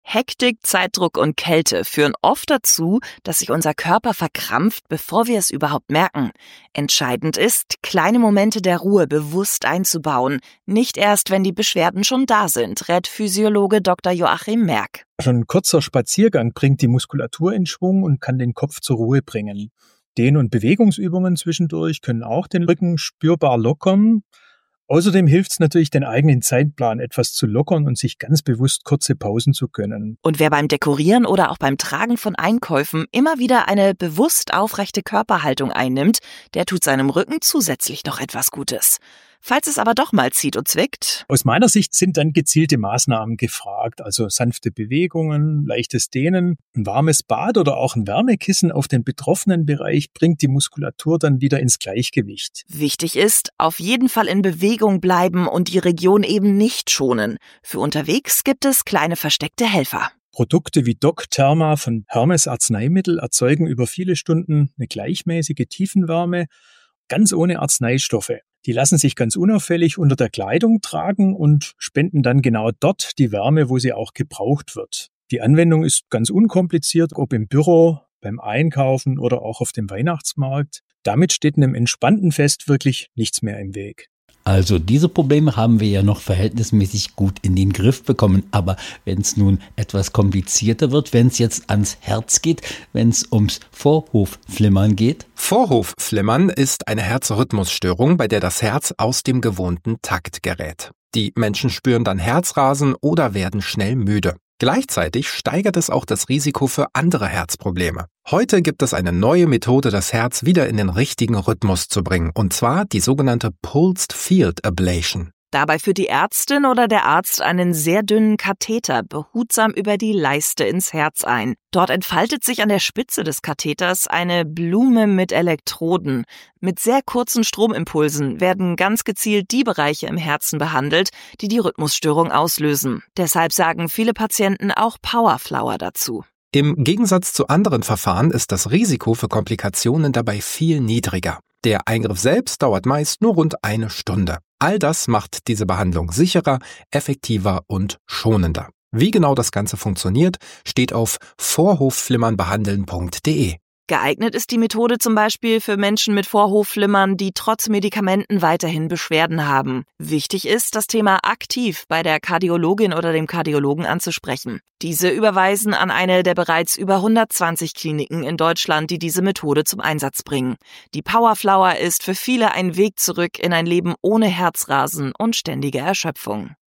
Hektik, Zeitdruck und Kälte führen oft dazu, dass sich unser Körper verkrampft, bevor wir es überhaupt merken. Entscheidend ist, kleine Momente der Ruhe bewusst einzubauen, nicht erst, wenn die Beschwerden schon da sind, rät Physiologe Dr. Joachim Merck. Schon ein kurzer Spaziergang bringt die Muskulatur in Schwung und kann den Kopf zur Ruhe bringen. Dehn- und Bewegungsübungen zwischendurch können auch den Rücken spürbar lockern. Außerdem hilft es natürlich, den eigenen Zeitplan etwas zu lockern und sich ganz bewusst kurze Pausen zu gönnen. Und wer beim Dekorieren oder auch beim Tragen von Einkäufen immer wieder eine bewusst aufrechte Körperhaltung einnimmt, der tut seinem Rücken zusätzlich noch etwas Gutes. Falls es aber doch mal zieht und zwickt. Aus meiner Sicht sind dann gezielte Maßnahmen gefragt, also sanfte Bewegungen, leichtes Dehnen, ein warmes Bad oder auch ein Wärmekissen auf den betroffenen Bereich bringt die Muskulatur dann wieder ins Gleichgewicht. Wichtig ist, auf jeden Fall in Bewegung bleiben und die Region eben nicht schonen. Für unterwegs gibt es kleine versteckte Helfer. Produkte wie Doc-Therma von Hermes Arzneimittel erzeugen über viele Stunden eine gleichmäßige Tiefenwärme, ganz ohne Arzneistoffe. Die lassen sich ganz unauffällig unter der Kleidung tragen und spenden dann genau dort die Wärme, wo sie auch gebraucht wird. Die Anwendung ist ganz unkompliziert, ob im Büro, beim Einkaufen oder auch auf dem Weihnachtsmarkt. Damit steht einem entspannten Fest wirklich nichts mehr im Weg. Also diese Probleme haben wir ja noch verhältnismäßig gut in den Griff bekommen. Aber wenn es nun etwas komplizierter wird, wenn es jetzt ans Herz geht, wenn es ums Vorhofflimmern geht? Vorhofflimmern ist eine Herzrhythmusstörung, bei der das Herz aus dem gewohnten Takt gerät. Die Menschen spüren dann Herzrasen oder werden schnell müde. Gleichzeitig steigert es auch das Risiko für andere Herzprobleme. Heute gibt es eine neue Methode, das Herz wieder in den richtigen Rhythmus zu bringen, und zwar die sogenannte Pulsed Field Ablation. Dabei führt die Ärztin oder der Arzt einen sehr dünnen Katheter behutsam über die Leiste ins Herz ein. Dort entfaltet sich an der Spitze des Katheters eine Blume mit Elektroden. Mit sehr kurzen Stromimpulsen werden ganz gezielt die Bereiche im Herzen behandelt, die die Rhythmusstörung auslösen. Deshalb sagen viele Patienten auch Powerflower dazu. Im Gegensatz zu anderen Verfahren ist das Risiko für Komplikationen dabei viel niedriger. Der Eingriff selbst dauert meist nur rund eine Stunde. All das macht diese Behandlung sicherer, effektiver und schonender. Wie genau das Ganze funktioniert, steht auf vorhofflimmernbehandeln.de. Geeignet ist die Methode zum Beispiel für Menschen mit Vorhofflimmern, die trotz Medikamenten weiterhin Beschwerden haben. Wichtig ist, das Thema aktiv bei der Kardiologin oder dem Kardiologen anzusprechen. Diese überweisen an eine der bereits über 120 Kliniken in Deutschland, die diese Methode zum Einsatz bringen. Die Powerflower ist für viele ein Weg zurück in ein Leben ohne Herzrasen und ständige Erschöpfung.